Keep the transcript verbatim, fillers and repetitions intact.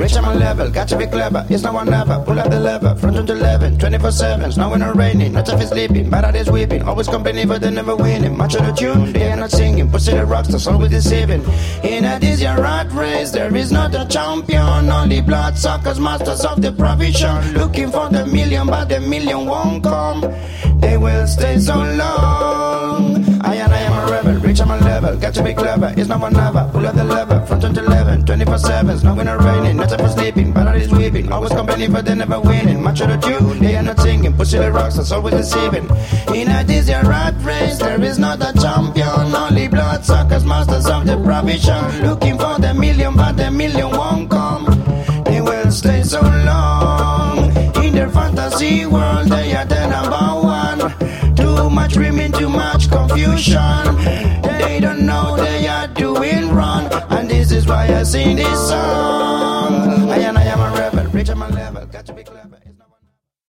reach my level, got to be clever. It's now or never, pull up the lever. From June to eleven, twenty-four seven. Now when it's raining, not if it's sleeping, bad is weeping. Always complaining but they never winning. Much of the tune, they are not singing. Pussy the rockstars, always deceiving. In a this year rat race, there is not a champion. Only bloodsuckers, masters of the provision. Looking for the million, but the million won't come. They will stay so long. I and I am a rebel, reach my level, got to be clever. It's now or never, pull up the lever. From June to eleven, twenty-four seven. Now when it's raining, not if it's sleeping, bad is weeping. Always complaining but they never winning. Much of the tune, they are not singing. Pussy the rockstars, always deceiving. In a this year rat race, there is not a champion. Only bloodsuckers, masters of the provision. Looking for the million, but the million won't come. They will stay so long. In their fantasy world, they are the number one. Too much dreaming, too much confusion. They don't know they are doing wrong. And this is why I sing this song.